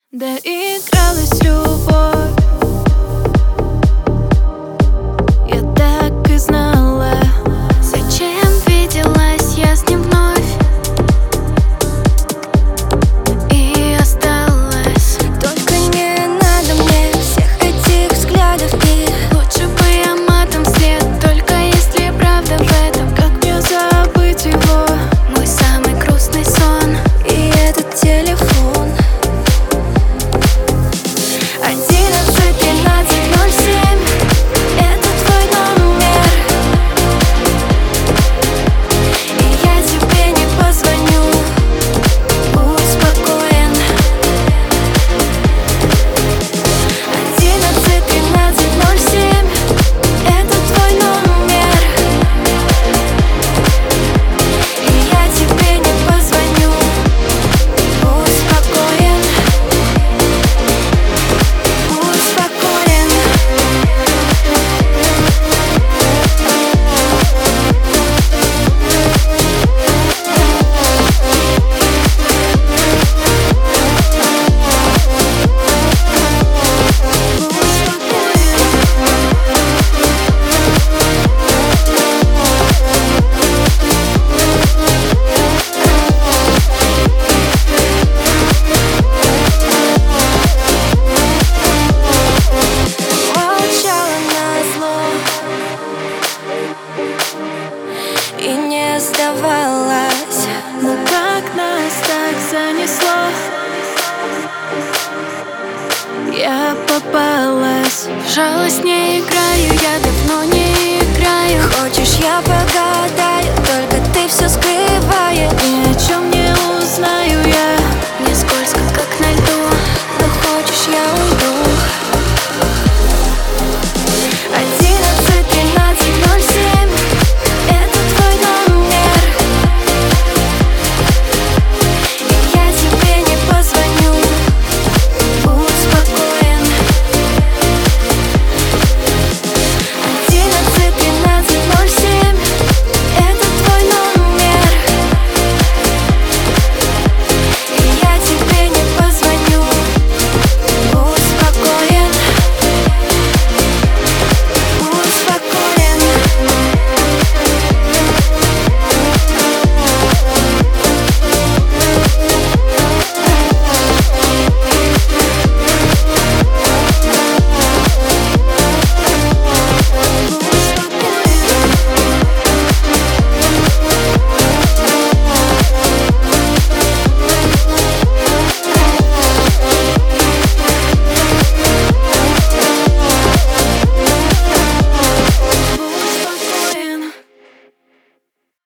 Доигралась любовь, я так и знала. Зачем виделась я с ним вновь и осталась? Только не надо мне всех этих взглядов. И лучше бы я матом след, только если правда в этом. Как мне забыть его? мой самый грустный сон. И этот телефон 11 13 07. Это твой номер, и я тебе не позвоню. Будь спокоен. 11 13 07. Это твой номер, и я тебе не позвоню. Будь спокоен. Будь спокоен. Молчала назло и не сдавалась. Но как нас так занесло? Я попалась в жалость, не играю, я давно не играю. Хочешь, я погадаю, только ты все скрываешь. Ни о чем не узнаю я. Мне скользко, как на льду, но хочешь, я уйду.